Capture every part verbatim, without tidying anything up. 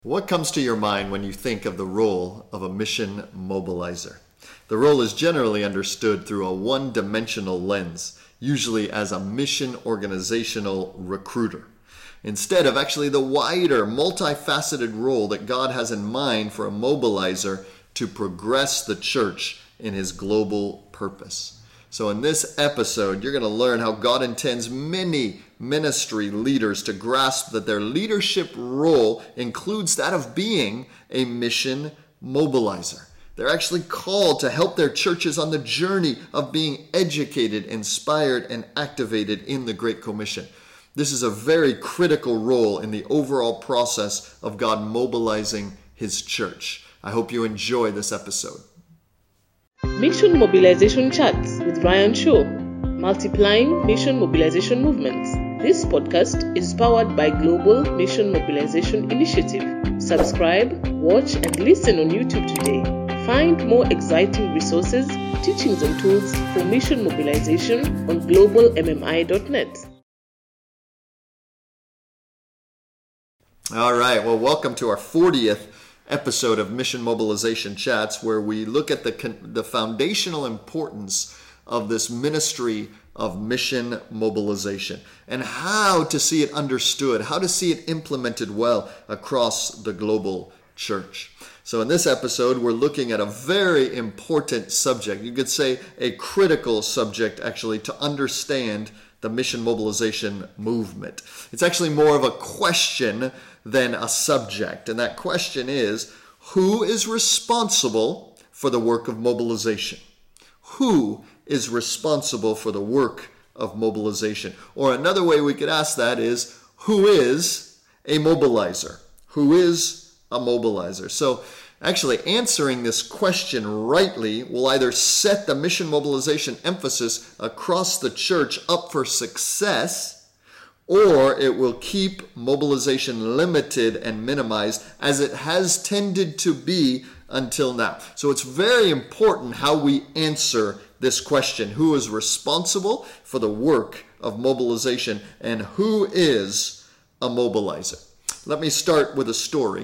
What comes to your mind when you think of the role of a mission mobilizer? The role is generally understood through a one-dimensional lens, usually as a mission organizational recruiter, instead of actually the wider, multifaceted role that God has in mind for a mobilizer to progress the church in his global purpose. So in this episode, you're going to learn how God intends many ministry leaders to grasp that their leadership role includes that of being a mission mobilizer. They're actually called to help their churches on the journey of being educated, inspired, and activated in the Great Commission. This is a very critical role in the overall process of God mobilizing his church. I hope you enjoy this episode. Mission Mobilization Chats with Ryan Shaw, multiplying mission mobilization movements. This podcast is powered by Global Mission Mobilization Initiative. Subscribe, watch, and listen on YouTube today. Find more exciting resources, teachings, and tools for mission mobilization on global m m i dot net. All right, well, welcome to our fortieth episode of Mission Mobilization Chats, where we look at the the foundational importance of this ministry of mission mobilization and how to see it understood, how to see it implemented well across the global church. So in this episode, we're looking at a very important subject. You could say a critical subject, actually, to understand the mission mobilization movement. It's actually more of a question than a subject. And that question is, who is responsible for the work of mobilization? Who is responsible for the work of mobilization? Or another way we could ask that is, who is a mobilizer? Who is a mobilizer? So actually answering this question rightly will either set the mission mobilization emphasis across the church up for success, or it will keep mobilization limited and minimized as it has tended to be until now. So it's very important how we answer this question. Who is responsible for the work of mobilization and who is a mobilizer? Let me start with a story.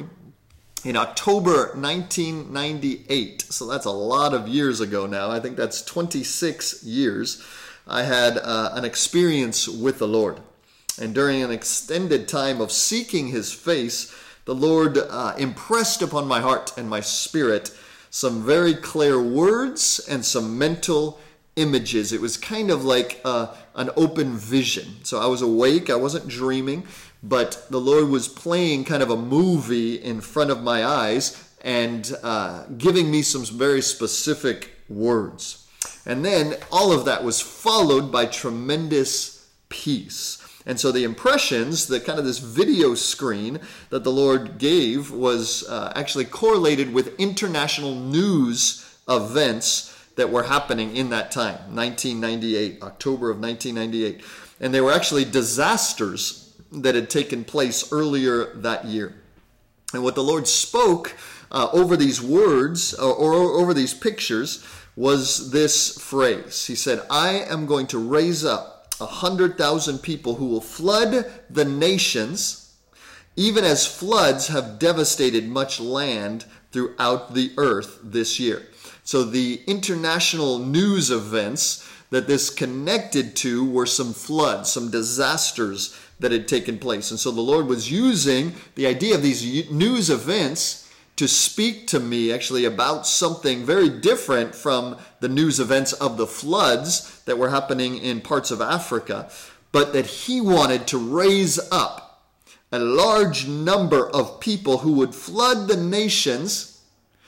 In October nineteen ninety-eight, so that's a lot of years ago now, I think that's twenty-six years, I had uh, an experience with the Lord. And during an extended time of seeking his face, the Lord uh, impressed upon my heart and my spirit some very clear words and some mental images. It was kind of like uh, an open vision. So I was awake, I wasn't dreaming, but the Lord was playing kind of a movie in front of my eyes and uh, giving me some very specific words. And then all of that was followed by tremendous peace. And so the impressions, the kind of this video screen that the Lord gave was uh, actually correlated with international news events that were happening in that time, nineteen ninety-eight, October of nineteen ninety-eight. And they were actually disasters that had taken place earlier that year. And what the Lord spoke uh, over these words or, or over these pictures was this phrase. He said, I am going to raise up a hundred thousand people who will flood the nations, even as floods have devastated much land throughout the earth this year. So the international news events that this connected to were some floods, some disasters that had taken place. And so the Lord was using the idea of these news events to speak to me actually about something very different from the news events of the floods that were happening in parts of Africa, but that he wanted to raise up a large number of people who would flood the nations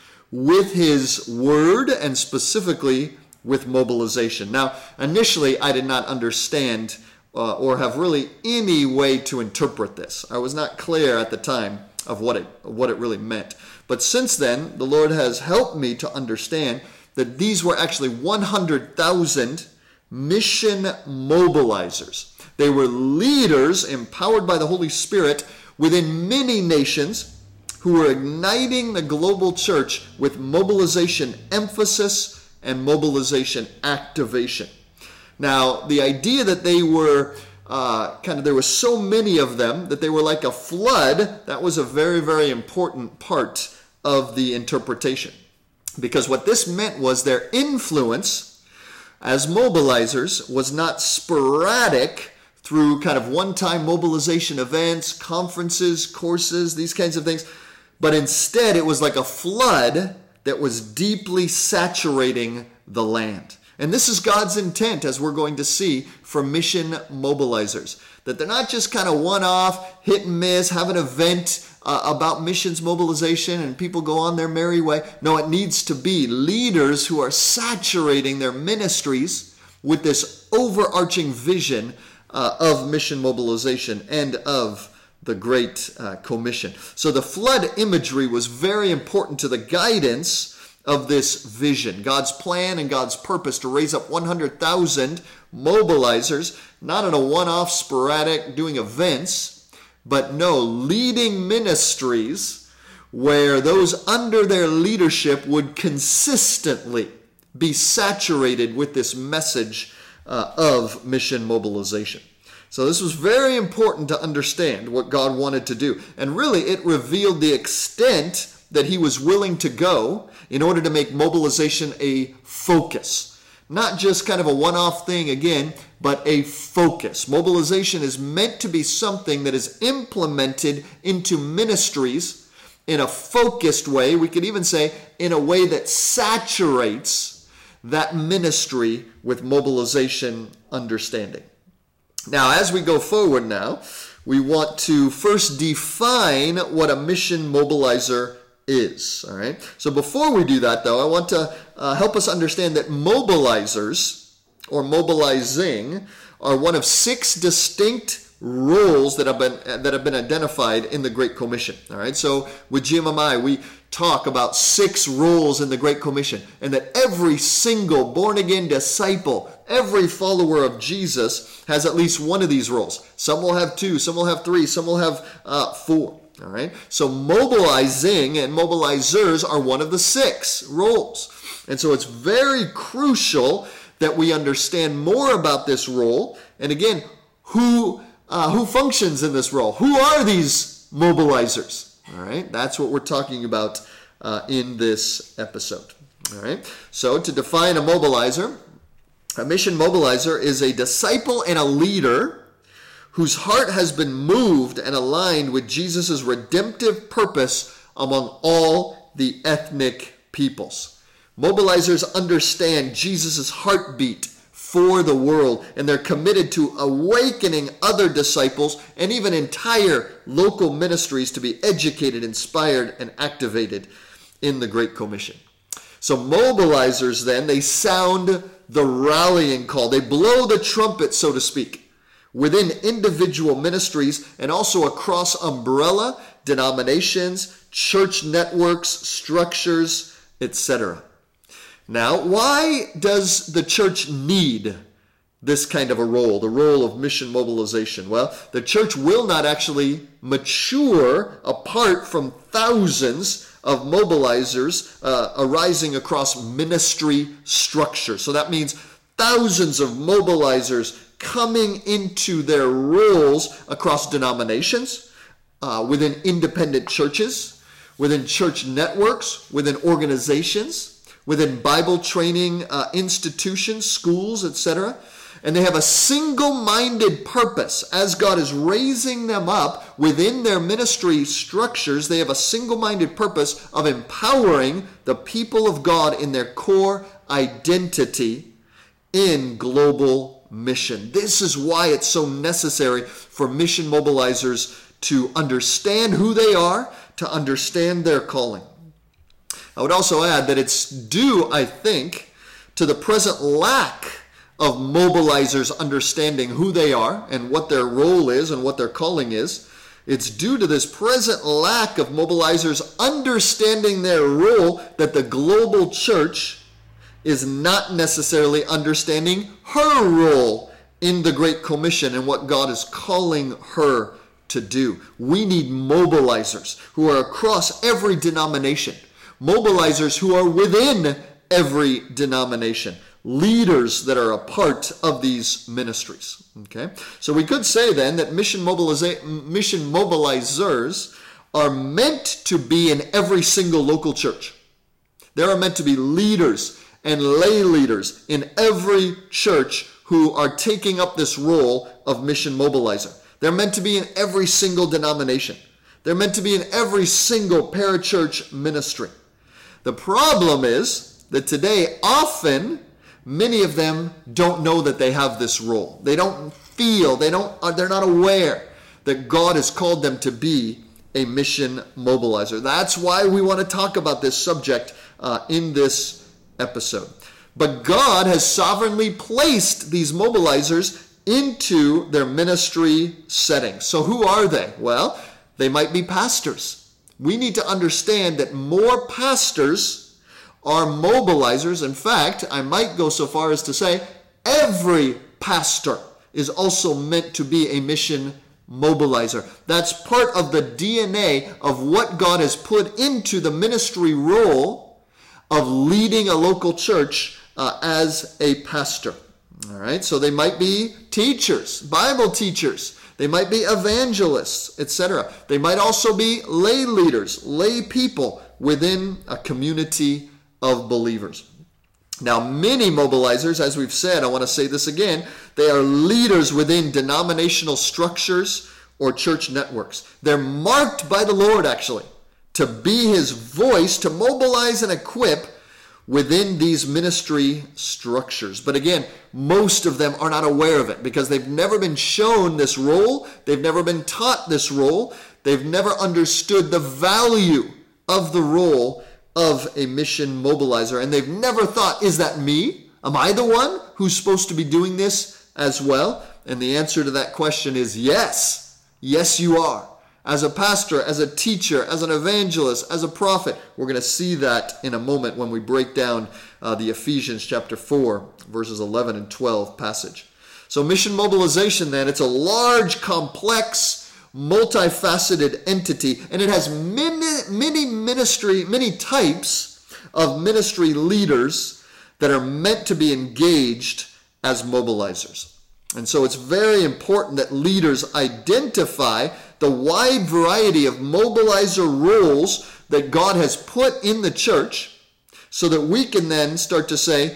with his word and specifically with mobilization. Now, initially, I did not understand uh, or have really any way to interpret this. I was not clear at the time of what it what it really meant. But since then, the Lord has helped me to understand that these were actually one hundred thousand mission mobilizers. They were leaders empowered by the Holy Spirit within many nations who were igniting the global church with mobilization emphasis and mobilization activation. Now, the idea that they were uh, kind of, there were so many of them that they were like a flood. That was a very, very important part of the interpretation. Because what this meant was their influence as mobilizers was not sporadic through kind of one-time mobilization events, conferences, courses, these kinds of things. But instead, it was like a flood that was deeply saturating the land. And this is God's intent, as we're going to see, for mission mobilizers. That they're not just kind of one-off, hit and miss, have an event uh, about missions mobilization and people go on their merry way. No, it needs to be leaders who are saturating their ministries with this overarching vision uh, of mission mobilization and of the Great uh, Commission. So the flood imagery was very important to the guidance of this vision, God's plan and God's purpose to raise up one hundred thousand mobilizers, not in a one-off sporadic doing events, but no, leading ministries where those under their leadership would consistently be saturated with this message uh, of mission mobilization. So this was very important to understand what God wanted to do. And really, it revealed the extent that he was willing to go in order to make mobilization a focus. Not just kind of a one-off thing again, but a focus. Mobilization is meant to be something that is implemented into ministries in a focused way. We could even say in a way that saturates that ministry with mobilization understanding. Now, as we go forward now, we want to first define what a mission mobilizer is. All right. So before we do that, though, I want to uh, help us understand that mobilizers or mobilizing are one of six distinct roles that have been that have been identified in the Great Commission. All right. So with G M M I, we talk about six roles in the Great Commission, and that every single born-again disciple, every follower of Jesus has at least one of these roles. Some will have two, some will have three, some will have uh, four. All right. So mobilizing and mobilizers are one of the six roles. And so it's very crucial that we understand more about this role. And again, who uh, who functions in this role? Who are these mobilizers? All right. That's what we're talking about uh, in this episode. All right. So to define a mobilizer, a mission mobilizer is a disciple and a leader whose heart has been moved and aligned with Jesus' redemptive purpose among all the ethnic peoples. Mobilizers understand Jesus' heartbeat for the world, and they're committed to awakening other disciples and even entire local ministries to be educated, inspired, and activated in the Great Commission. So mobilizers then, they sound the rallying call. They blow the trumpet, so to speak, within individual ministries and also across umbrella denominations, church networks, structures, et cetera. Now, why does the church need this kind of a role, the role of mission mobilization? Well, the church will not actually mature apart from thousands of mobilizers uh, arising across ministry structure. So that means thousands of mobilizers coming into their roles across denominations, uh, within independent churches, within church networks, within organizations, within Bible training uh, institutions, schools, et cetera. And they have a single-minded purpose. As God is raising them up within their ministry structures, they have a single-minded purpose of empowering the people of God in their core identity in global mission. This is why it's so necessary for mission mobilizers to understand who they are, to understand their calling. I would also add that it's due, I think, to the present lack of mobilizers understanding who they are and what their role is and what their calling is. It's due to this present lack of mobilizers understanding their role that the global church is not necessarily understanding her role in the Great Commission and what God is calling her to do. We need mobilizers who are across every denomination, mobilizers who are within every denomination, leaders that are a part of these ministries. Okay, so we could say then that mission mobiliza- mission mobilizers are meant to be in every single local church. There are meant to be leaders and lay leaders in every church who are taking up this role of mission mobilizer. They're meant to be in every single denomination. They're meant to be in every single parachurch ministry. The problem is that today, often, many of them don't know that they have this role. They don't feel, they don't, they're not aware that God has called them to be a mission mobilizer. That's why we want to talk about this subject uh, in this episode. But God has sovereignly placed these mobilizers into their ministry setting. So who are they? Well, they might be pastors. We need to understand that more pastors are mobilizers. In fact, I might go so far as to say every pastor is also meant to be a mission mobilizer. That's part of the D N A of what God has put into the ministry role of leading a local church uh, as a pastor. All right, so they might be teachers, Bible teachers. They might be evangelists, et cetera. They might also be lay leaders, lay people within a community of believers. Now, many mobilizers, as we've said, I want to say this again, they are leaders within denominational structures or church networks. They're marked by the Lord, actually, to be his voice, to mobilize and equip within these ministry structures. But again, most of them are not aware of it because they've never been shown this role. They've never been taught this role. They've never understood the value of the role of a mission mobilizer. And they've never thought, is that me? Am I the one who's supposed to be doing this as well? And the answer to that question is yes. Yes, you are. As a pastor, as a teacher, as an evangelist, as a prophet. We're going to see that in a moment when we break down uh, the Ephesians chapter four, verses eleven and twelve passage. So mission mobilization then, it's a large, complex, multifaceted entity, and it has many, many ministry, many types of ministry leaders that are meant to be engaged as mobilizers. And so it's very important that leaders identify the wide variety of mobilizer roles that God has put in the church so that we can then start to say,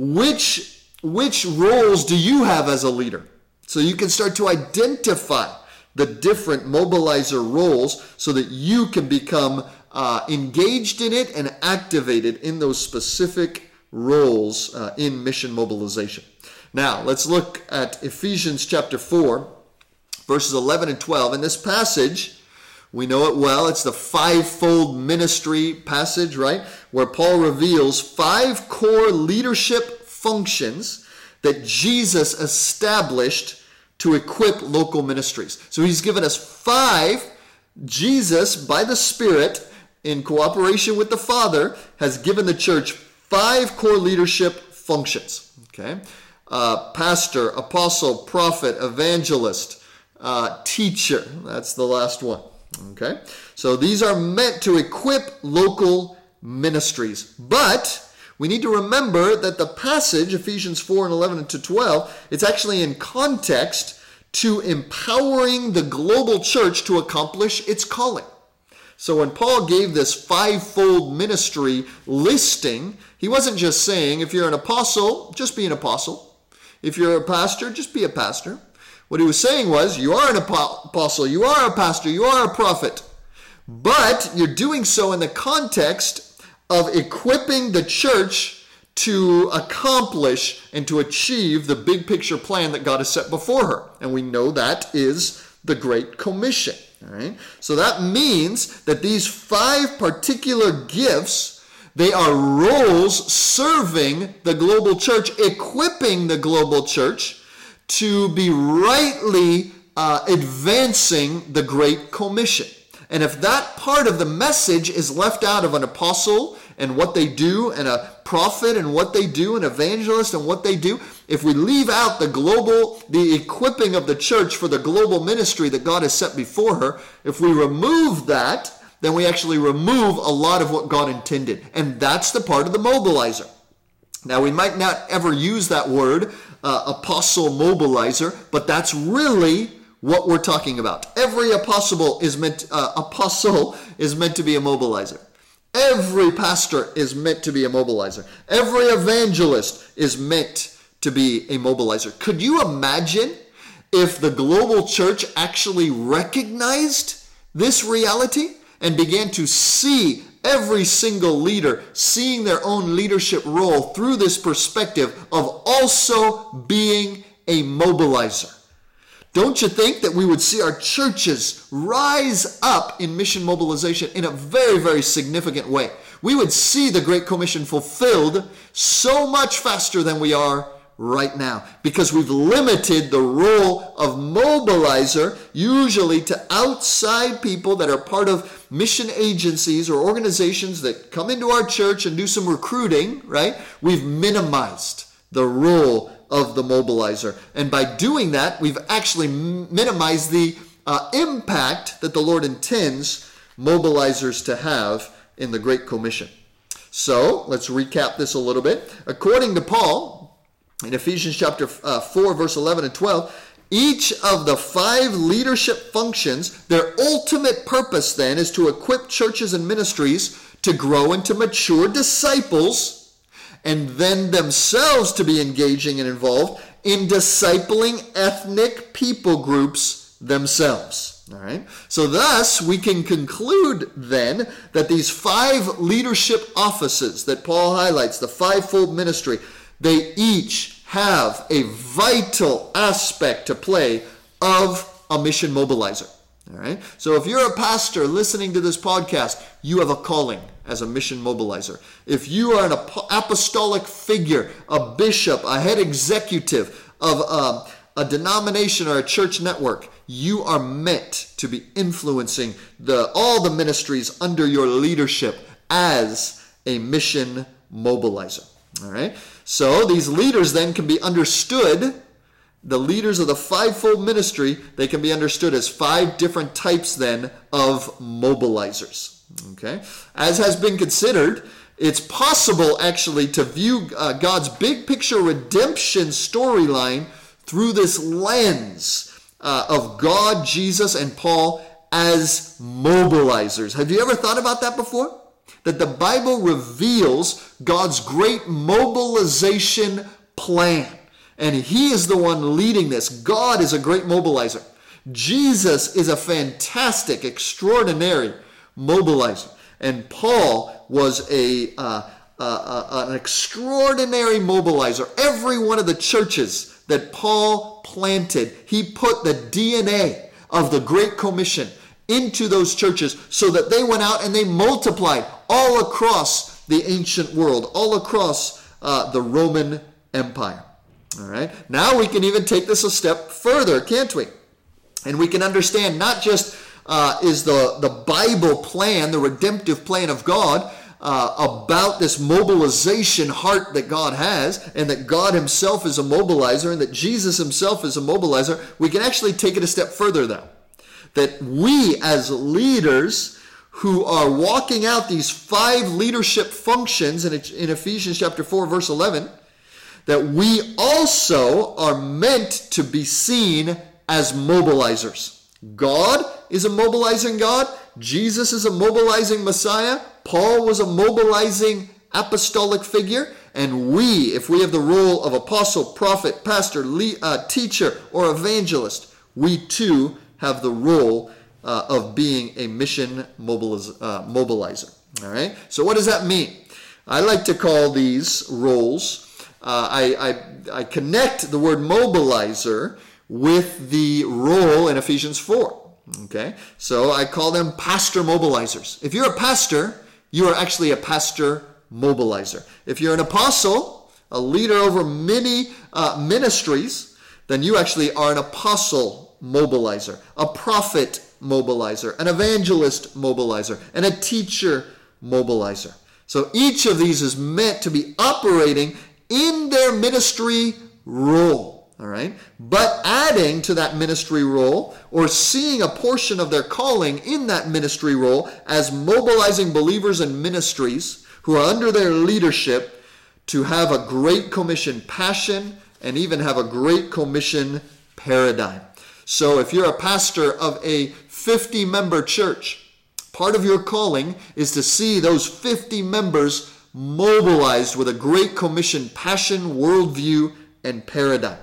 which, which roles do you have as a leader? So you can start to identify the different mobilizer roles so that you can become uh, engaged in it and activated in those specific roles uh, in mission mobilization. Now, let's look at Ephesians chapter four, verses eleven and twelve. In this passage, we know it well. It's the fivefold ministry passage, right? Where Paul reveals five core leadership functions that Jesus established to equip local ministries. So he's given us five. Jesus, by the Spirit, in cooperation with the Father, has given the church five core leadership functions. Okay? Uh, pastor, apostle, prophet, evangelist, uh, teacher. That's the last one. Okay? So these are meant to equip local ministries. But we need to remember that the passage, Ephesians four and eleven to twelve, it's actually in context to empowering the global church to accomplish its calling. So when Paul gave this fivefold ministry listing, he wasn't just saying, if you're an apostle, just be an apostle. If you're a pastor, just be a pastor. What he was saying was, you are an apostle, you are a pastor, you are a prophet. But you're doing so in the context of equipping the church to accomplish and to achieve the big picture plan that God has set before her. And we know that is the Great Commission. All right? So that means that these five particular gifts, they are roles serving the global church, equipping the global church to be rightly uh, advancing the Great Commission. And if that part of the message is left out of an apostle and what they do, and a prophet and what they do, an evangelist and what they do, if we leave out the global, the equipping of the church for the global ministry that God has set before her, if we remove that, then we actually remove a lot of what God intended. And that's the part of the mobilizer. Now, we might not ever use that word, uh, apostle mobilizer, but that's really what we're talking about. Every apostle is meant uh, apostle is meant to be a mobilizer. Every pastor is meant to be a mobilizer. Every evangelist is meant to be a mobilizer. Could you imagine if the global church actually recognized this reality and began to see every single leader seeing their own leadership role through this perspective of also being a mobilizer? Don't you think that we would see our churches rise up in mission mobilization in a very, very significant way? We would see the Great Commission fulfilled so much faster than we are right now, because we've limited the role of mobilizer usually to outside people that are part of mission agencies or organizations that come into our church and do some recruiting, right? We've minimized the role of the mobilizer. And by doing that, we've actually minimized the uh, impact that the Lord intends mobilizers to have in the Great Commission. So let's recap this a little bit. According to Paul, in Ephesians chapter uh, four, verse eleven and twelve, each of the five leadership functions, their ultimate purpose then is to equip churches and ministries to grow into mature disciples, and then themselves to be engaging and involved in discipling ethnic people groups themselves. All right. So thus, we can conclude then that these five leadership offices that Paul highlights, the fivefold ministry, they each have a vital aspect to play of a mission mobilizer. All right. So if you're a pastor listening to this podcast, you have a calling as a mission mobilizer. If you are an apostolic figure, a bishop, a head executive of a, a denomination or a church network, you are meant to be influencing the all the ministries under your leadership as a mission mobilizer. All right. So these leaders then can be understood. The leaders of the fivefold ministry, they can be understood as five different types then of mobilizers. Okay, as has been considered, it's possible actually to view uh, God's big picture redemption storyline through this lens uh, of God, Jesus, and Paul as mobilizers. Have you ever thought about that before? That the Bible reveals God's great mobilization plan. And he is the one leading this. God is a great mobilizer. Jesus is a fantastic, extraordinary mobilizer. And Paul was a uh, uh, uh, an extraordinary mobilizer. Every one of the churches that Paul planted, he put the D N A of the Great Commission into those churches so that they went out and they multiplied all across the ancient world, all across uh, the Roman Empire. All right. Now we can even take this a step further, can't we? And we can understand not just uh, is the, the Bible plan, the redemptive plan of God, uh, about this mobilization heart that God has, and that God himself is a mobilizer, and that Jesus himself is a mobilizer. We can actually take it a step further though. That we as leaders who are walking out these five leadership functions in, in Ephesians chapter four, verse eleven, that we also are meant to be seen as mobilizers. God is a mobilizing God. Jesus is a mobilizing Messiah. Paul was a mobilizing apostolic figure. And we, if we have the role of apostle, prophet, pastor, le- uh, teacher, or evangelist, we too have the role uh, of being a mission mobiliz- uh, mobilizer. All right? So what does that mean? I like to call these roles Uh, I, I, I connect the word mobilizer with the role in Ephesians four. Okay, so I call them pastor mobilizers. If you're a pastor, you are actually a pastor mobilizer. If you're an apostle, a leader over many uh, ministries, then you actually are an apostle mobilizer, a prophet mobilizer, an evangelist mobilizer, and a teacher mobilizer. So each of these is meant to be operating in their ministry role, all right? But adding to that ministry role, or seeing a portion of their calling in that ministry role as mobilizing believers and ministries who are under their leadership to have a Great Commission passion and even have a Great Commission paradigm. So if you're a pastor of a fifty-member church, part of your calling is to see those fifty members mobilized with a Great Commission passion, worldview, and paradigm.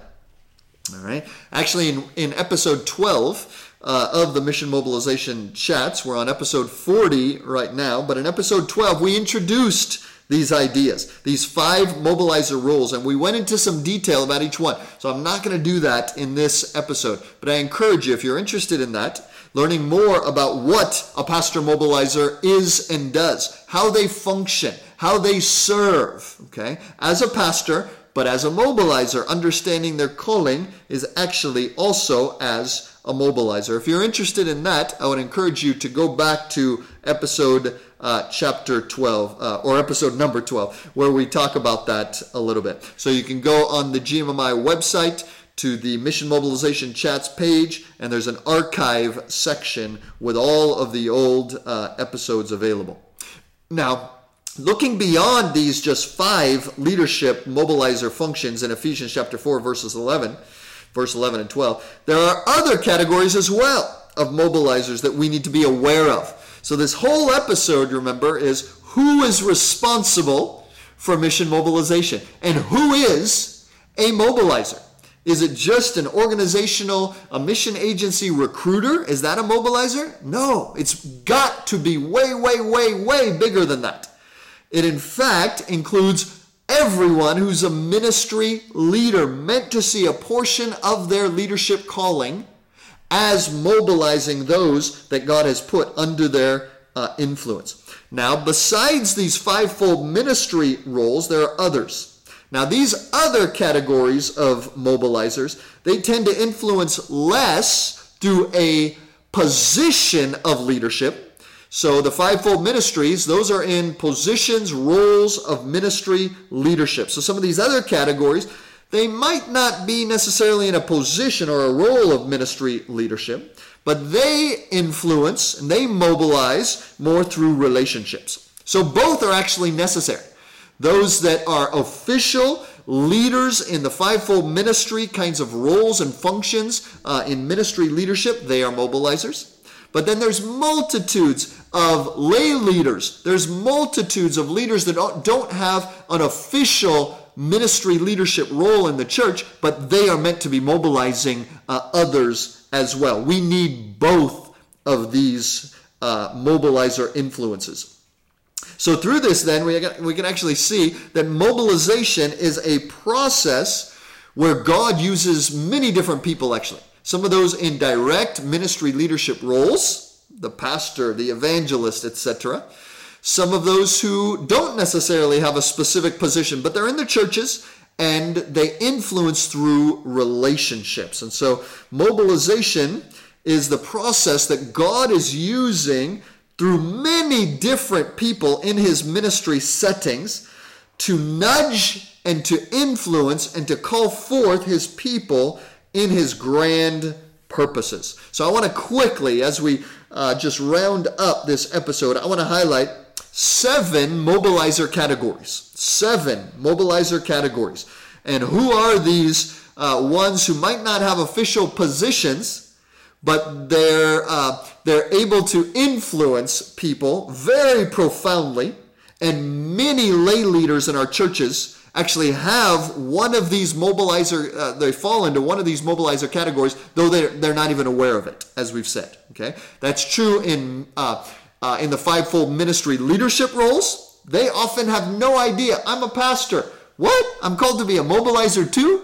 All right. Actually, in, in episode twelve uh, of the Mission Mobilization Chats, we're on episode forty right now, but in episode twelve, we introduced these ideas, these five mobilizer roles, and we went into some detail about each one. So I'm not going to do that in this episode, but I encourage you, if you're interested in that, learning more about what a pastor mobilizer is and does, how they function, how they serve, okay, as a pastor, but as a mobilizer, understanding their calling is actually also as a mobilizer. If you're interested in that, I would encourage you to go back to episode uh, chapter twelve, uh, or episode number twelve, where we talk about that a little bit. So you can go on the G M M I website to the Mission Mobilization Chats page, and there's an archive section with all of the old uh, episodes available. Now, looking beyond these just five leadership mobilizer functions in Ephesians chapter four, verses eleven, verse eleven and twelve, there are other categories as well of mobilizers that we need to be aware of. So this whole episode, remember, is who is responsible for mission mobilization and who is a mobilizer. Is it just an organizational, a mission agency recruiter? Is that a mobilizer? No, it's got to be way, way, way, way bigger than that. It in fact includes everyone who's a ministry leader, meant to see a portion of their leadership calling as mobilizing those that God has put under their uh, influence. Now, besides these fivefold ministry roles, there are others. Now, these other categories of mobilizers, they tend to influence less through a position of leadership. So the fivefold ministries, those are in positions, roles of ministry leadership. So some of these other categories, they might not be necessarily in a position or a role of ministry leadership, but they influence and they mobilize more through relationships. So both are actually necessary. Those that are official leaders in the fivefold ministry kinds of roles and functions uh, in ministry leadership, they are mobilizers. But then there's multitudes of lay leaders. There's multitudes of leaders that don't, don't have an official ministry leadership role in the church, but they are meant to be mobilizing uh, others as well. We need both of these uh, mobilizer influences. So through this then, we, we can actually see that mobilization is a process where God uses many different people actually. Some of those in direct ministry leadership roles, the pastor, the evangelist, et cetera. Some of those who don't necessarily have a specific position, but they're in the churches and they influence through relationships. And so mobilization is the process that God is using through many different people in his ministry settings to nudge and to influence and to call forth his people in his grand purposes. So I want to quickly, as we uh, just round up this episode, I want to highlight seven mobilizer categories. Seven mobilizer categories. And who are these uh, ones who might not have official positions, but they're uh, they're able to influence people very profoundly, and many lay leaders in our churches actually have one of these mobilizer, uh, they fall into one of these mobilizer categories, though they're, they're not even aware of it, as we've said. Okay, that's true in uh, uh, in the fivefold ministry leadership roles. They often have no idea. I'm a pastor. What? I'm called to be a mobilizer too?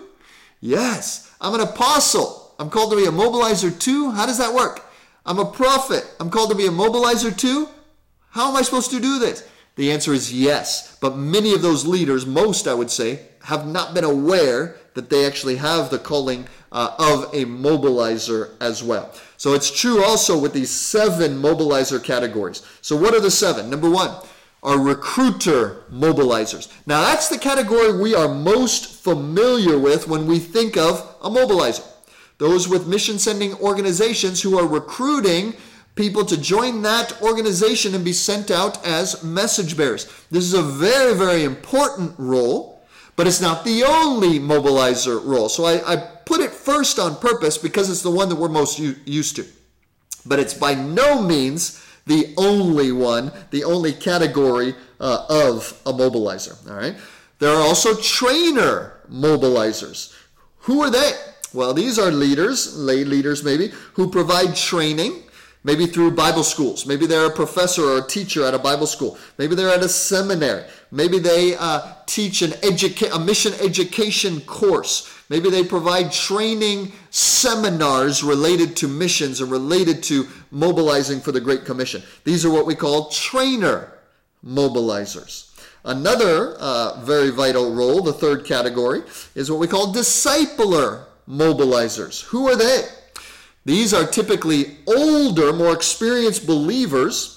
Yes. I'm an apostle. I'm called to be a mobilizer too? How does that work? I'm a prophet. I'm called to be a mobilizer too? How am I supposed to do this? The answer is yes. But many of those leaders, most I would say, have not been aware that they actually have the calling uh, of a mobilizer as well. So it's true also with these seven mobilizer categories. So what are the seven? Number one are recruiter mobilizers. Now that's the category we are most familiar with when we think of a mobilizer. Those with mission sending organizations who are recruiting people to join that organization and be sent out as message bearers. This is a very, very important role but it's not the only mobilizer role. So I, I put it first on purpose because it's the one that we're most u- used to. But it's by no means the only one, the only category uh, of a mobilizer. All right. There are also trainer mobilizers. Who are they? Well, these are leaders, lay leaders maybe, who provide training, maybe through Bible schools. Maybe they're a professor or a teacher at a Bible school. Maybe they're at a seminary. Maybe they uh, teach an educa- a mission education course. Maybe they provide training seminars related to missions and related to mobilizing for the Great Commission. These are what we call trainer mobilizers. Another uh, very vital role, the third category, is what we call discipler mobilizers. Who are they? These are typically older, more experienced believers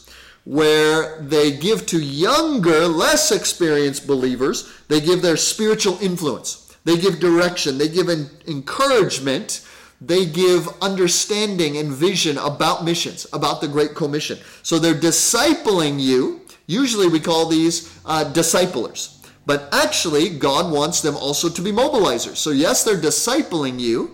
where they give to younger, less experienced believers, they give their spiritual influence. They give direction. They give en- encouragement. They give understanding and vision about missions, about the Great Commission. So they're discipling you. Usually we call these uh, disciplers. But actually, God wants them also to be mobilizers. So yes, they're discipling you,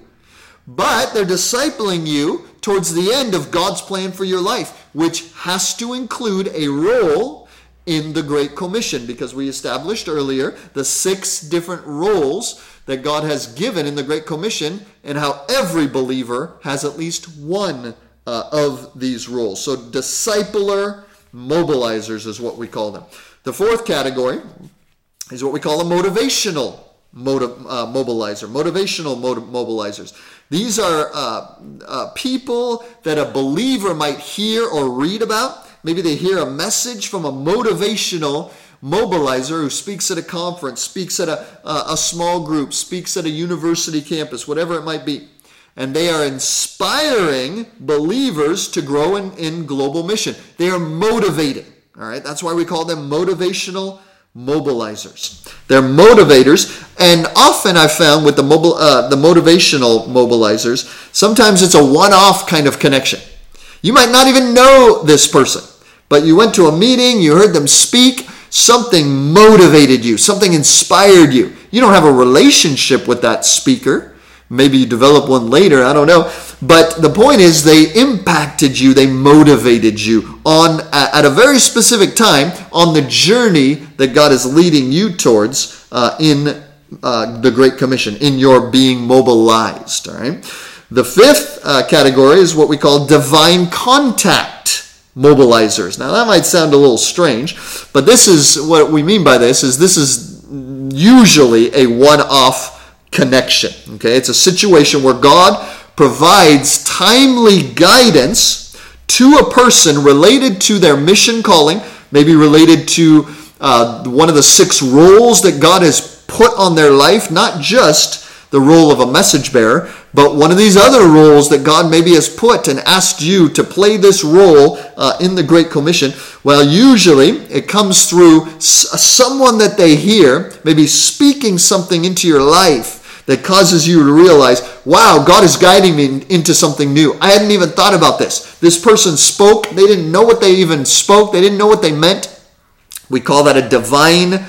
but they're discipling you towards the end of God's plan for your life, which has to include a role in the Great Commission, because we established earlier the six different roles that God has given in the Great Commission and how every believer has at least one uh, of these roles. So discipler mobilizers is what we call them. The fourth category is what we call a motivational motiv- uh, mobilizer, motivational motiv- mobilizers. These are uh, uh, people that a believer might hear or read about. Maybe they hear a message from a motivational mobilizer who speaks at a conference, speaks at a, uh, a small group, speaks at a university campus, whatever it might be. And they are inspiring believers to grow in, in global mission. They are motivating. All right, that's why we call them motivational mobilizers. They're motivators, and often I've found with the mobile, uh, the motivational mobilizers, sometimes it's a one-off kind of connection. You might not even know this person, but you went to a meeting, you heard them speak, something motivated you, something inspired you. You don't have a relationship with that speaker. Maybe you develop one later, I don't know. But the point is they impacted you, they motivated you on at a very specific time on the journey that God is leading you towards uh, in uh, the Great Commission, in your being mobilized. All right. The fifth uh, category is what we call divine contact mobilizers. Now that might sound a little strange, but this is what we mean by this is this is usually a one-off connection. Okay, it's a situation where God provides timely guidance to a person related to their mission calling, maybe related to uh, one of the six roles that God has put on their life, not just the role of a message bearer, but one of these other roles that God maybe has put and asked you to play this role uh, in the Great Commission. Well, usually it comes through s- someone that they hear, maybe speaking something into your life that causes you to realize, wow, God is guiding me into something new. I hadn't even thought about this. This person spoke. They didn't know what they even spoke. They didn't know what they meant. We call that a divine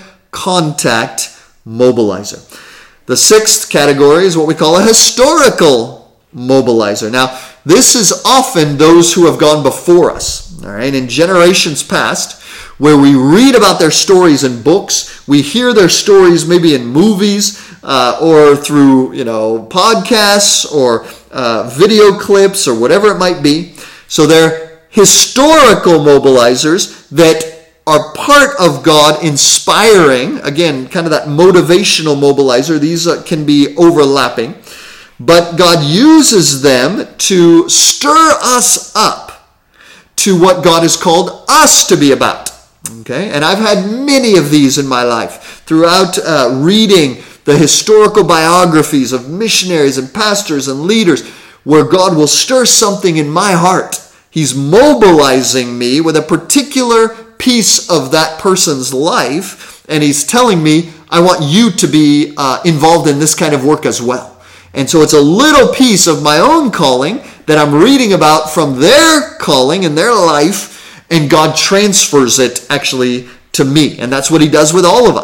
contact mobilizer. The sixth category is what we call a historical mobilizer. Now, this is often those who have gone before us, all right, in generations past, where we read about their stories in books, we hear their stories maybe in movies, uh, or through, you know, podcasts or uh, video clips or whatever it might be. So they're historical mobilizers that are part of God inspiring, again, kind of that motivational mobilizer. These uh, can be overlapping, but God uses them to stir us up to what God has called us to be about. Okay, and I've had many of these in my life throughout uh, reading the historical biographies of missionaries and pastors and leaders, where God will stir something in my heart. He's mobilizing me with a particular piece of that person's life, and he's telling me, I want you to be uh, involved in this kind of work as well. And so it's a little piece of my own calling that I'm reading about from their calling and their life, and God transfers it actually to me. And that's what he does with all of us.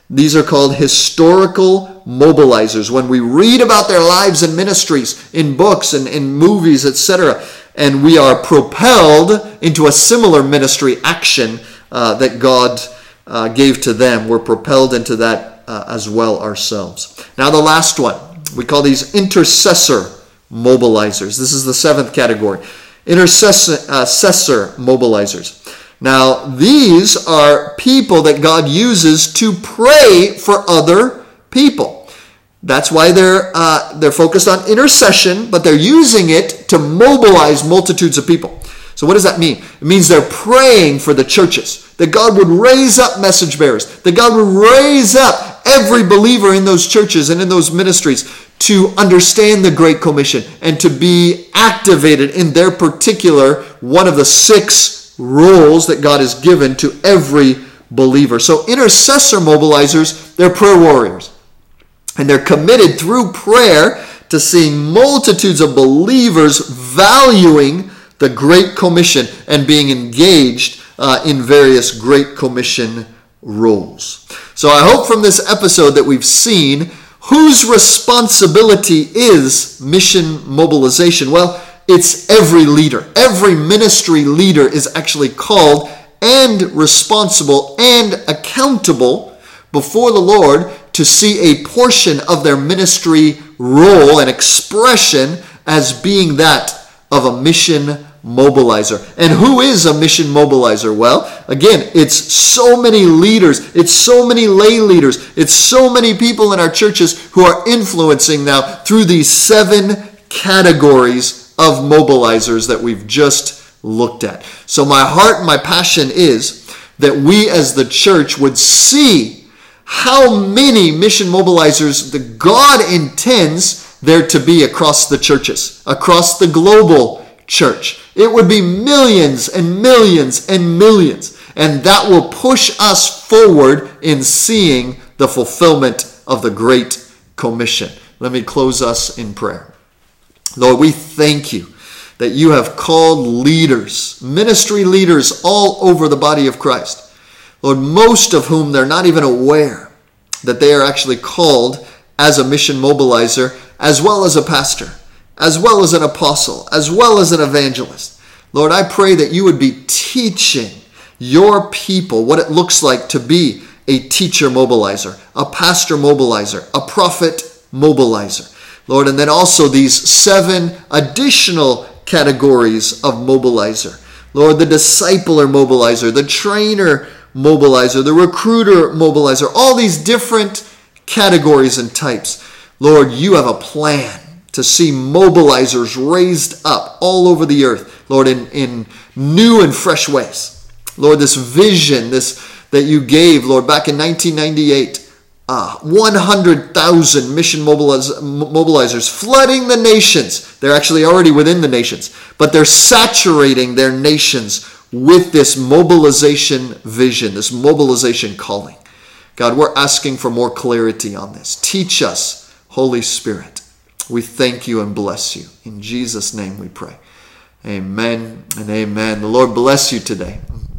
These are called historical mobilizers. When we read about their lives and ministries in books and in movies, et cetera, and we are propelled into a similar ministry action uh, that God uh, gave to them, we're propelled into that uh, as well ourselves. Now the last one, we call these intercessor mobilizers. This is the seventh category. Intercessor uh, mobilizers. Now, these are people that God uses to pray for other people. That's why they're uh, they're focused on intercession, but they're using it to mobilize multitudes of people. So what does that mean? It means they're praying for the churches, that God would raise up message bearers, that God would raise up every believer in those churches and in those ministries to understand the Great Commission and to be activated in their particular one of the six roles that God has given to every believer. So intercessor mobilizers, they're prayer warriors. And they're committed through prayer to seeing multitudes of believers valuing the Great Commission and being engaged uh, in various Great Commission roles. So I hope from this episode that we've seen whose responsibility is mission mobilization. Well, it's every leader. Every ministry leader is actually called and responsible and accountable before the Lord to see a portion of their ministry role and expression as being that of a mission mobilizer. And who is a mission mobilizer? Well, again, it's so many leaders, it's so many lay leaders, it's so many people in our churches who are influencing now through these seven categories of mobilizers that we've just looked at. So my heart and my passion is that we as the church would see how many mission mobilizers that God intends there to be across the churches, across the global church. It would be millions and millions and millions. And that will push us forward in seeing the fulfillment of the Great Commission. Let me close us in prayer. Lord, we thank you that you have called leaders, ministry leaders all over the body of Christ. Lord, most of whom they're not even aware that they are actually called as a mission mobilizer, as well as a pastor, as well as an apostle, as well as an evangelist. Lord, I pray that you would be teaching your people what it looks like to be a teacher mobilizer, a pastor mobilizer, a prophet mobilizer. Lord, and then also these seven additional categories of mobilizer. Lord, the discipler mobilizer, the trainer mobilizer, the recruiter mobilizer, all these different categories and types. Lord, you have a plan to see mobilizers raised up all over the earth, Lord, in, in new and fresh ways. Lord, this vision, this that you gave, Lord, back in nineteen ninety-eight, Uh, one hundred thousand mission mobiliz- mobilizers flooding the nations. They're actually already within the nations, but they're saturating their nations with this mobilization vision, this mobilization calling. God, we're asking for more clarity on this. Teach us, Holy Spirit. We thank you and bless you. In Jesus' name we pray. Amen and amen. The Lord bless you today.